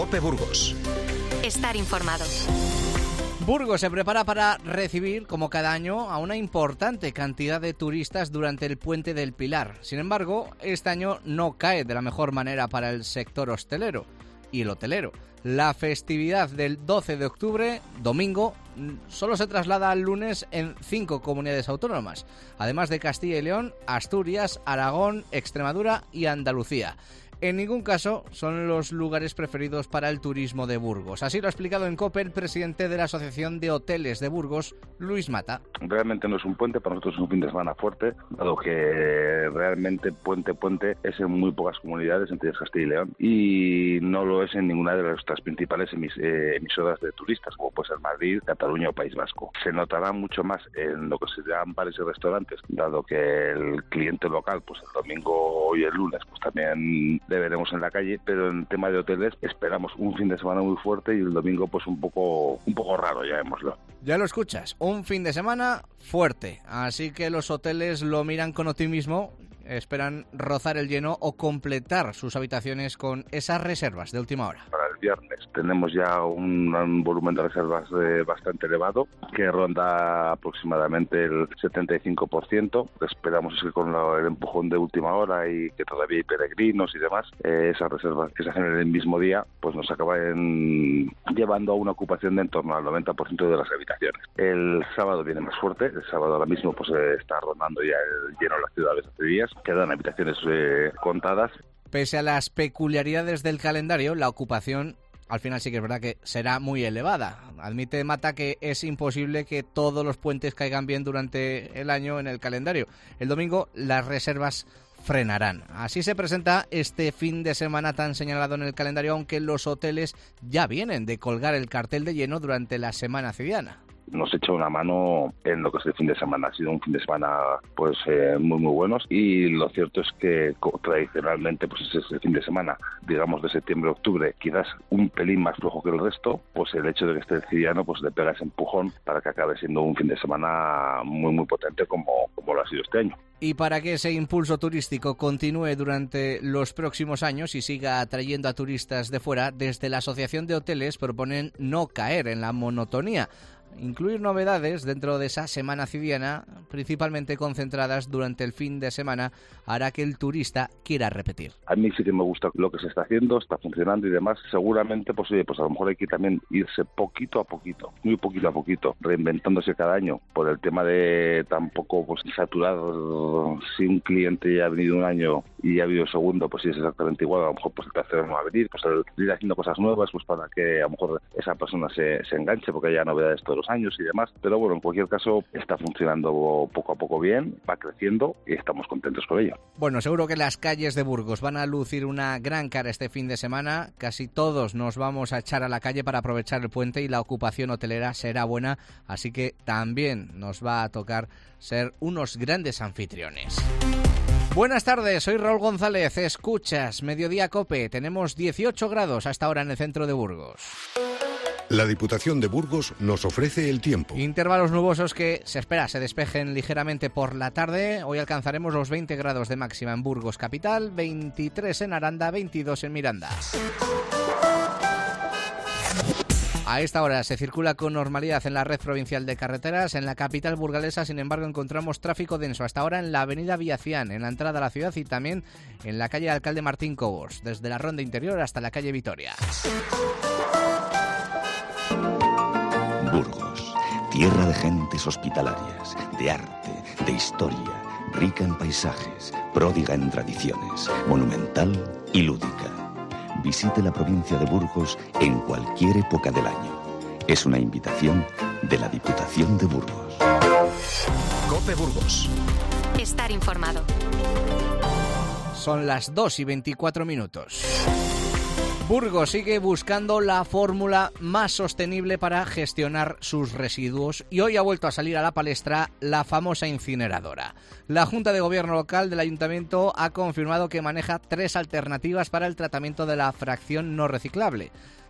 COPE Burgos. Estar informado. Burgos se prepara para recibir, como cada año, a una importante cantidad de turistas durante el Puente del Pilar. Sin embargo, este año no cae de la mejor manera para el sector hostelero y el hotelero. La festividad del 12 de octubre, domingo, solo se traslada al lunes en 5 comunidades autónomas, además de Castilla y León, Asturias, Aragón, Extremadura y Andalucía. En ningún caso son los lugares preferidos para el turismo de Burgos. Así lo ha explicado en COPE el presidente de la Asociación de Hoteles de Burgos, Luis Mata. Realmente no es un puente, para nosotros es un fin de semana fuerte, dado que realmente puente es en muy pocas comunidades, entre Castilla y León, y no lo es en ninguna de nuestras principales emisoras de turistas, como puede ser Madrid, Cataluña o País Vasco. Se notará mucho más en lo que se llaman bares y restaurantes, dado que el cliente local, pues el domingo y el lunes, pues también le veremos en la calle, pero en tema de hoteles esperamos un fin de semana muy fuerte y el domingo pues un poco raro, llamémoslo. Ya lo escuchas, un fin de semana fuerte, así que los hoteles lo miran con optimismo, esperan rozar el lleno o completar sus habitaciones con esas reservas de última hora. Para el viernes tenemos ya un volumen de reservas bastante elevado, que ronda aproximadamente el 75%. Esperamos que con el empujón de última hora y que todavía hay peregrinos y demás, esas reservas que se hacen en el mismo día, pues nos acaban llevando a una ocupación de en torno al 90% de las habitaciones. El sábado viene más fuerte, el sábado ahora mismo pues está rondando ya el lleno de las ciudades hace días, quedan habitaciones contadas. Pese a las peculiaridades del calendario, la ocupación al final sí que es verdad que será muy elevada. Admite Mata que es imposible que todos los puentes caigan bien durante el año en el calendario. El domingo las reservas frenarán. Así se presenta este fin de semana tan señalado en el calendario, aunque los hoteles ya vienen de colgar el cartel de lleno durante la semana ciudadana. Nos echa una mano en lo que es el fin de semana. Ha sido un fin de semana pues muy buenos, y lo cierto es que tradicionalmente pues es ese fin de semana, digamos de septiembre a octubre, quizás un pelín más flojo que el resto, pues el hecho de que esté el ciudadano pues le pega ese empujón para que acabe siendo un fin de semana muy potente como lo ha sido este año. Y para que ese impulso turístico continúe durante los próximos años y siga atrayendo a turistas de fuera, desde la Asociación de Hoteles proponen no caer en la monotonía, incluir novedades dentro de esa semana ciudadana, principalmente concentradas durante el fin de semana, hará que el turista quiera repetir. A mí sí que me gusta lo que se está haciendo, está funcionando y demás. Seguramente, pues a lo mejor hay que también irse poquito a poquito, muy poquito a poquito, reinventándose cada año, por el tema de tampoco pues saturar. Si un cliente ya ha venido un año y ha habido el segundo, pues sí es exactamente igual, a lo mejor pues el tercero no va a venir, pues el ir haciendo cosas nuevas, pues para que a lo mejor esa persona se enganche, porque haya novedades todos los años y demás. Pero bueno, en cualquier caso está funcionando poco a poco bien, va creciendo y estamos contentos con ello. Bueno, seguro que las calles de Burgos van a lucir una gran cara este fin de semana. Casi todos nos vamos a echar a la calle para aprovechar el puente y la ocupación hotelera será buena, así que también nos va a tocar ser unos grandes anfitriones. Buenas tardes, soy Raúl González, escuchas Mediodía COPE. Tenemos 18 grados hasta ahora en el centro de Burgos. La Diputación de Burgos nos ofrece el tiempo. Intervalos nubosos que se espera se despejen ligeramente por la tarde. Hoy alcanzaremos los 20 grados de máxima en Burgos capital, 23 en Aranda, 22 en Miranda. A esta hora se circula con normalidad en la red provincial de carreteras. En la capital burgalesa, sin embargo, encontramos tráfico denso hasta ahora en la avenida Villacián, en la entrada a la ciudad, y también en la calle Alcalde Martín Cobos, desde la Ronda Interior hasta la calle Vitoria. Burgos, tierra de gentes hospitalarias, de arte, de historia, rica en paisajes, pródiga en tradiciones, monumental y lúdica. Visite la provincia de Burgos en cualquier época del año. Es una invitación de la Diputación de Burgos. COPE Burgos. Estar informado. Son las 2:24. Burgos sigue buscando la fórmula más sostenible para gestionar sus residuos y hoy ha vuelto a salir a la palestra la famosa incineradora. La Junta de Gobierno local del Ayuntamiento ha confirmado que maneja 3 alternativas para el tratamiento de la fracción no reciclable.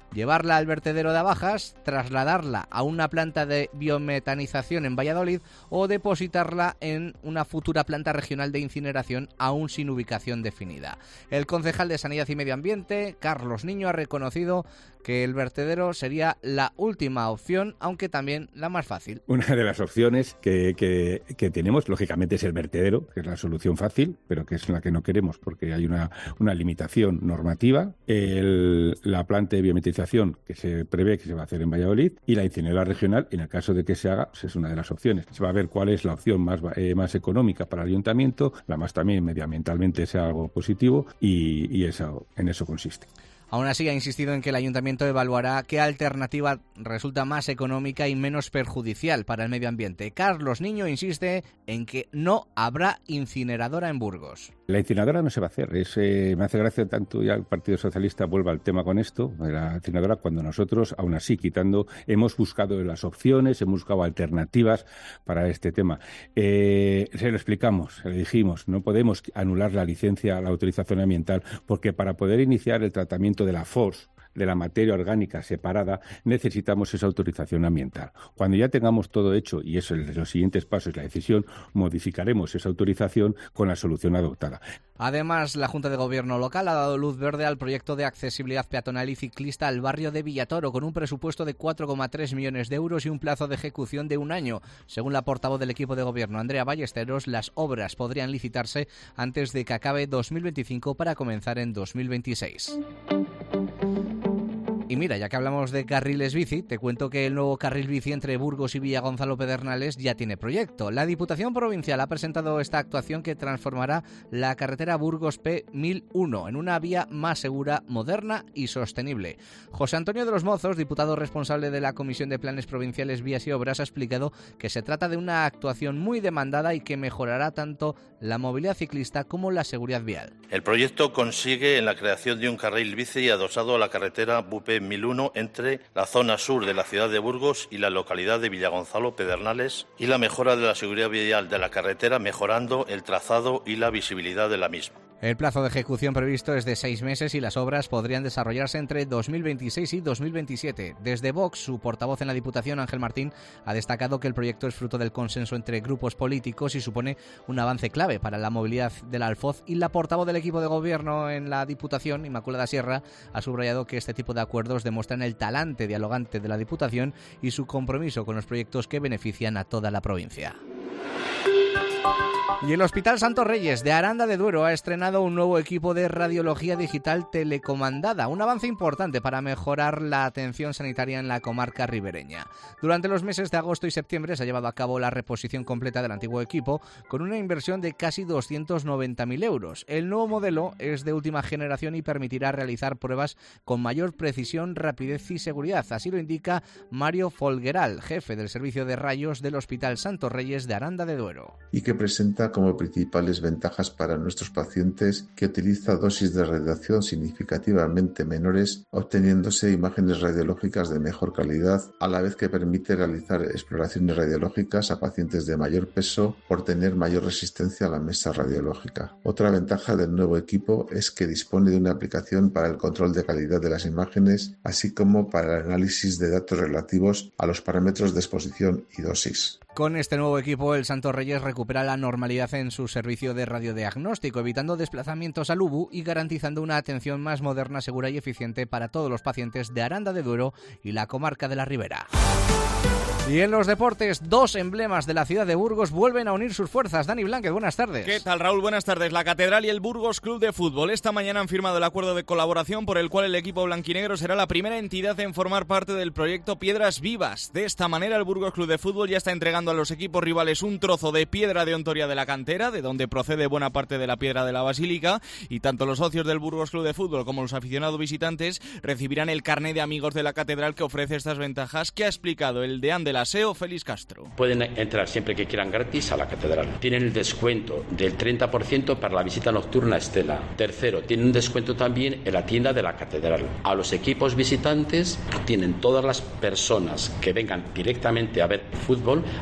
llevarla al vertedero de Abajas, trasladarla a una planta de biometanización en Valladolid o depositarla en una futura planta regional de incineración aún sin ubicación definida. El concejal de Sanidad y Medio Ambiente, Carlos Niño, ha reconocido que el vertedero sería la última opción, aunque también la más fácil. Una de las opciones que tenemos, lógicamente, es el vertedero, que es la solución fácil, pero que es la que no queremos porque hay una limitación normativa. La planta de biometrización que se prevé que se va a hacer en Valladolid y la incineradora regional, en el caso de que se haga, pues es una de las opciones. Se va a ver cuál es la opción más económica para el ayuntamiento, la más también medioambientalmente sea algo positivo y en eso consiste. Aún así, ha insistido en que el ayuntamiento evaluará qué alternativa resulta más económica y menos perjudicial para el medio ambiente. Carlos Niño insiste en que no habrá incineradora en Burgos. La incineradora no se va a hacer. Me hace gracia tanto ya el Partido Socialista vuelva al tema con esto, de la incineradora, cuando nosotros, aún así, hemos buscado las opciones, hemos buscado alternativas para este tema. Se lo explicamos, se lo dijimos, no podemos anular la licencia, la autorización ambiental, porque para poder iniciar el tratamiento de la FOS, de la materia orgánica separada, necesitamos esa autorización ambiental. Cuando ya tengamos todo hecho, y eso es los siguientes pasos, la decisión, modificaremos esa autorización con la solución adoptada. Además, la Junta de Gobierno local ha dado luz verde al proyecto de accesibilidad peatonal y ciclista al barrio de Villatoro, con un presupuesto de 4,3 millones de euros y un plazo de ejecución de 1 año. Según la portavoz del equipo de gobierno, Andrea Ballesteros, las obras podrían licitarse antes de que acabe 2025 para comenzar en 2026. Y mira, ya que hablamos de carriles bici, te cuento que el nuevo carril bici entre Burgos y Villagonzalo Pedernales ya tiene proyecto. La Diputación Provincial ha presentado esta actuación que transformará la carretera Burgos P1001 en una vía más segura, moderna y sostenible. José Antonio de los Mozos, diputado responsable de la Comisión de Planes Provinciales, Vías y Obras, ha explicado que se trata de una actuación muy demandada y que mejorará tanto la movilidad ciclista como la seguridad vial. El proyecto consigue en la creación de un carril bici adosado a la carretera BUP 1001 entre la zona sur de la ciudad de Burgos y la localidad de Villagonzalo Pedernales y la mejora de la seguridad vial de la carretera, mejorando el trazado y la visibilidad de la misma. El plazo de ejecución previsto es de 6 meses y las obras podrían desarrollarse entre 2026 y 2027. Desde Vox, su portavoz en la Diputación, Ángel Martín, ha destacado que el proyecto es fruto del consenso entre grupos políticos y supone un avance clave para la movilidad del Alfoz. Y la portavoz del equipo de gobierno en la Diputación, Inmaculada Sierra, ha subrayado que este tipo de acuerdos demuestran el talante dialogante de la Diputación y su compromiso con los proyectos que benefician a toda la provincia. Y el Hospital Santos Reyes de Aranda de Duero ha estrenado un nuevo equipo de radiología digital telecomandada, un avance importante para mejorar la atención sanitaria en la comarca ribereña. Durante los meses de agosto y septiembre se ha llevado a cabo la reposición completa del antiguo equipo con una inversión de casi 290.000 euros. El nuevo modelo es de última generación y permitirá realizar pruebas con mayor precisión, rapidez y seguridad. Así lo indica Mario Folgueral, jefe del servicio de rayos del Hospital Santos Reyes de Aranda de Duero. Y que presenta como principales ventajas para nuestros pacientes que utiliza dosis de radiación significativamente menores, obteniéndose imágenes radiológicas de mejor calidad, a la vez que permite realizar exploraciones radiológicas a pacientes de mayor peso por tener mayor resistencia a la mesa radiológica. Otra ventaja del nuevo equipo es que dispone de una aplicación para el control de calidad de las imágenes, así como para el análisis de datos relativos a los parámetros de exposición y dosis. Con este nuevo equipo, el Santos Reyes recupera la normalidad en su servicio de radiodiagnóstico, evitando desplazamientos al UBU y garantizando una atención más moderna, segura y eficiente para todos los pacientes de Aranda de Duero y la comarca de la Ribera. Y en los deportes, 2 emblemas de la ciudad de Burgos vuelven a unir sus fuerzas. Dani Blanquez, buenas tardes. ¿Qué tal, Raúl? Buenas tardes. La Catedral y el Burgos Club de Fútbol esta mañana han firmado el acuerdo de colaboración por el cual el equipo blanquinegro será la primera entidad en formar parte del proyecto Piedras Vivas. De esta manera, el Burgos Club de Fútbol ya está entregando a los equipos rivales un trozo de piedra de Ontoria de la cantera, de donde procede buena parte de la piedra de la Basílica, y tanto los socios del Burgos Club de Fútbol como los aficionados visitantes recibirán el carné de amigos de la Catedral que ofrece estas ventajas, que ha explicado el deán del aseo, Félix Castro. Pueden entrar siempre que quieran gratis a la catedral. Tienen el descuento del 30% para la visita nocturna a Estela. Tercero, tienen un descuento también en la tienda de la catedral. A los equipos visitantes tienen todas las personas que vengan directamente a ver fútbol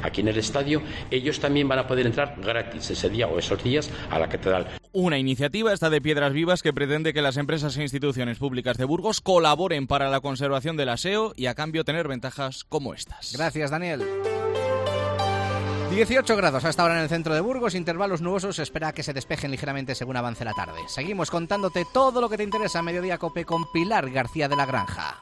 aquí en el estadio, ellos también van a poder entrar gratis ese día o esos días a la catedral. Una iniciativa esta de Piedras Vivas que pretende que las empresas e instituciones públicas de Burgos colaboren para la conservación del aseo y a cambio tener ventajas como estas. Gracias, Daniel. 18 grados hasta ahora en el centro de Burgos, intervalos nubosos, se espera que se despejen ligeramente según avance la tarde. Seguimos contándote todo lo que te interesa a Mediodía Cope con Pilar García de la Granja.